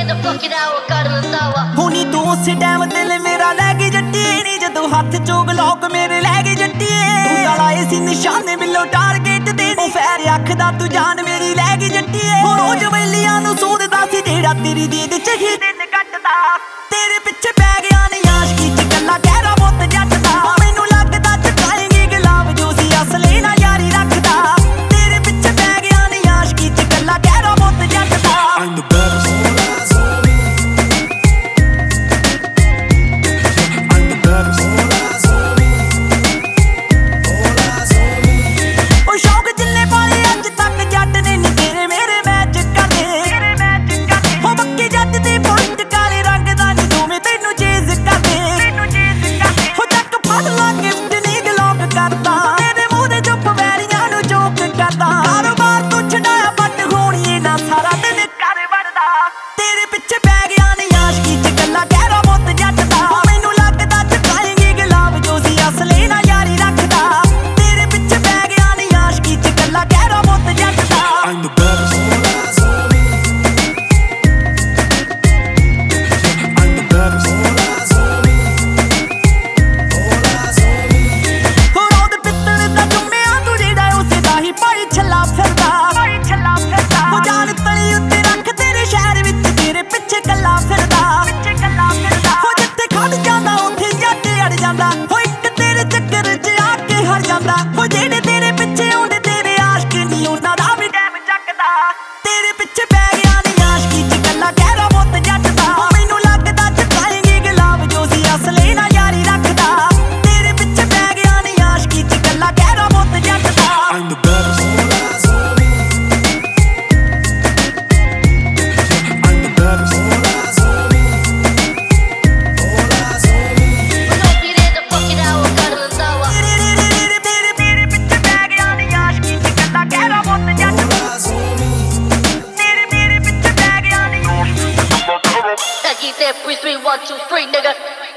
ਹੁਣੀ ਤੂੰ ਉਸੇ ਟਾਈਮ ਦਿਲ ਮੇਰਾ ਲੈ ਗਈ ਜੱਟੀਏ ਨੀ ਜਦੋਂ ਹੱਥ ਚੋਂ ਗਲੌਕ ਮੇਰੇ ਲੈ ਗਈ ਜੱਟੀਏ ਤੂੰ ਤਾਂ ਲਾਏ ਸੀ ਨਿਸ਼ਾਨੇ ਬਿੱਲੋ ਟਾਰਗੇਟ ਦੇ ਨੀ ਫੈਰ ਅੱਖ ਦਾ ਤੂੰ ਜਾਨ ਮੇਰੀ ਲੈ ਗਈ ਜੱਟੀਏ ਹੁਣ ਉਹ ਜਵੈਲੀਆਂ ਨੂੰ ਸੋਧਦਾ ਸੀ ਜਿਹੜਾ ਤੇਰੀ ਦੀਦ ਚ ਹੀ ਦਿਨ ਕੱਟਦਾ ਤੇਰੇ ਪਿੱਛੇ ਪੈ ਗਿਆ ਨੀ ਆਸ਼ਕੀ ਚ ਗੱਲਾਂ ਕਹਿਰਾ ਮੁੱਤ ਜੱਟ ਦਾ ਮੈਨੂੰ ਲੱਗਦਾ ਚੁਕਾਏਂਗੀ ਗੁਲਾਬ ਜੋ ਸੀ ਅਸਲੇ ਨਾਲ ਯਾਰੀ ਰੱਖਦਾ ਤੇਰੇ ਪਿੱਛੇ ਪੈ ਗਿਆ ਨੀ ਆਸ਼ਕੀ ਚ ਗੱਲਾਂ ਕਹਿਰਾ ਮੁੱਤ ਜੱਟ ਦਾ I'm the baddest. Keep that 3, 3, 1, 2, 3, nigga.